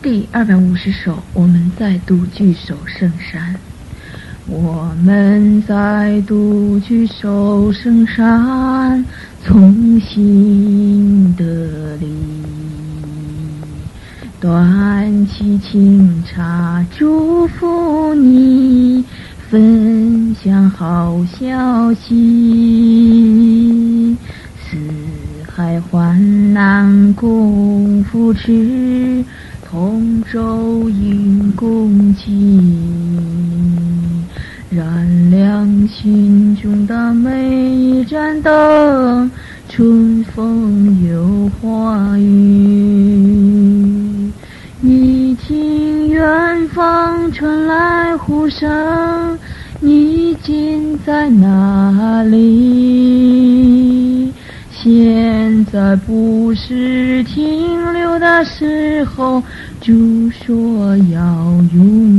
第250首，我们再度聚首圣山。我们再度聚首圣山，从心得力，端起清茶祝福你，分享好消息。四海患难共扶持，同舟迎共济，燃亮心中的每一盏灯，春风有花雨。你听远方传来呼声，你今在哪里？现在不是停留的时候，就说要勇